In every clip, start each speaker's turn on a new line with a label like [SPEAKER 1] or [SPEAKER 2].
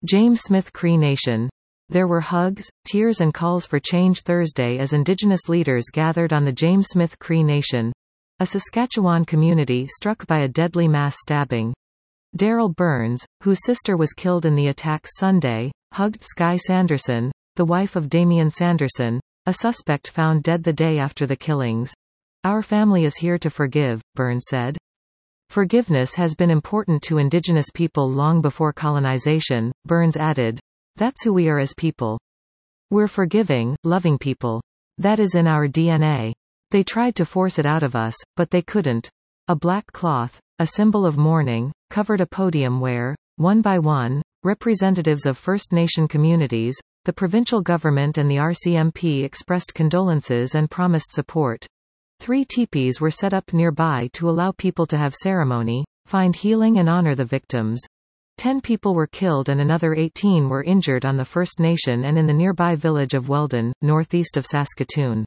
[SPEAKER 1] James Smith Cree Nation. There were hugs, tears and calls for change Thursday as Indigenous leaders gathered on the James Smith Cree Nation, a Saskatchewan community struck by a deadly mass stabbing. Daryl Burns, whose sister was killed in the attack Sunday, hugged Sky Sanderson, the wife of Damian Sanderson, a suspect found dead the day after the killings. "Our family is here to forgive," Burns said. Forgiveness has been important to Indigenous people long before colonization, Burns added. That's who we are as people. We're forgiving, loving people. That is in our DNA. They tried to force it out of us, but they couldn't. A black cloth, a symbol of mourning, covered a podium where, one by one, representatives of First Nation communities, the provincial government and the RCMP expressed condolences and promised support. 3 teepees were set up nearby to allow people to have ceremony, find healing and honor the victims. 10 people were killed and another 18 were injured on the First Nation and in the nearby village of Weldon, northeast of Saskatoon.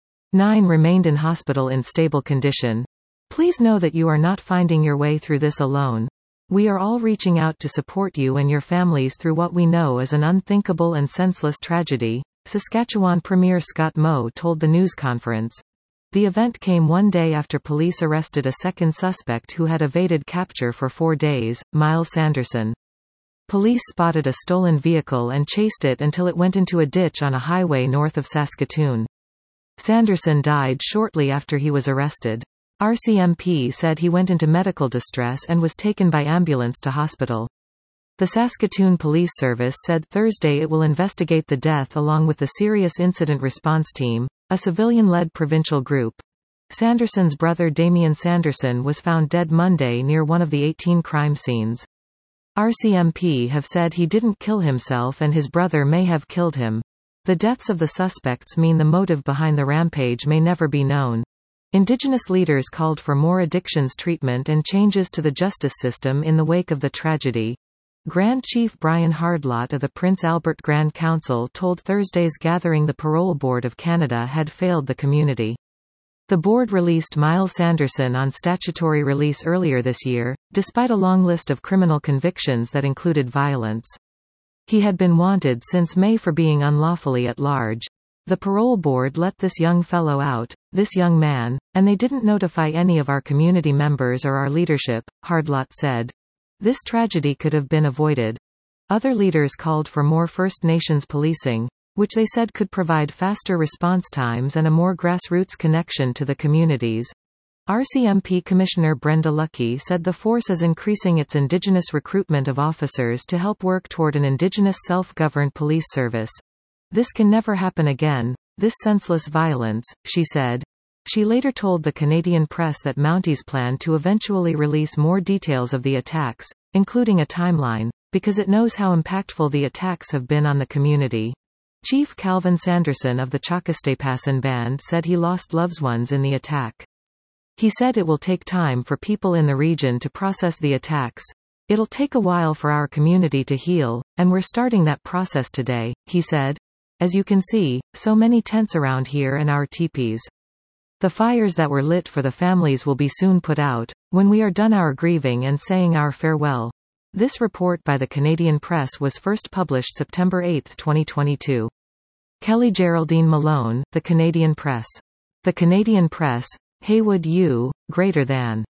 [SPEAKER 1] 9 remained in hospital in stable condition. Please know that you are not finding your way through this alone. We are all reaching out to support you and your families through what we know is an unthinkable and senseless tragedy, Saskatchewan Premier Scott Moe told the news conference. The event came one day after police arrested a second suspect who had evaded capture for 4 days, Miles Sanderson. Police spotted a stolen vehicle and chased it until it went into a ditch on a highway north of Saskatoon. Sanderson died shortly after he was arrested. RCMP said he went into medical distress and was taken by ambulance to hospital. The Saskatoon Police Service said Thursday it will investigate the death along with the Serious Incident Response Team, a civilian-led provincial group. Sanderson's brother Damian Sanderson was found dead Monday near one of the 18 crime scenes. RCMP have said he didn't kill himself and his brother may have killed him. The deaths of the suspects mean the motive behind the rampage may never be known. Indigenous leaders called for more addictions treatment and changes to the justice system in the wake of the tragedy. Grand Chief Brian Hardlott of the Prince Albert Grand Council told Thursday's gathering the Parole Board of Canada had failed the community. The board released Miles Sanderson on statutory release earlier this year, despite a long list of criminal convictions that included violence. He had been wanted since May for being unlawfully at large. The parole board let this young fellow out, this young man, and they didn't notify any of our community members or our leadership, Hardlott said. This tragedy could have been avoided. Other leaders called for more First Nations policing, which they said could provide faster response times and a more grassroots connection to the communities. RCMP Commissioner Brenda Lucki said the force is increasing its Indigenous recruitment of officers to help work toward an Indigenous self-governed police service. This can never happen again, this senseless violence, she said. She later told the Canadian press that Mounties plan to eventually release more details of the attacks, including a timeline, because it knows how impactful the attacks have been on the community. Chief Calvin Sanderson of the Chakastepasan Band said he lost loved ones in the attack. He said it will take time for people in the region to process the attacks. It'll take a while for our community to heal, and we're starting that process today, he said. As you can see, so many tents around here and our teepees. The fires that were lit for the families will be soon put out, when we are done our grieving and saying our farewell. This report by the Canadian Press was first published September 8, 2022. Kelly Geraldine Malone, The Canadian Press. The Canadian Press, Haywood U, >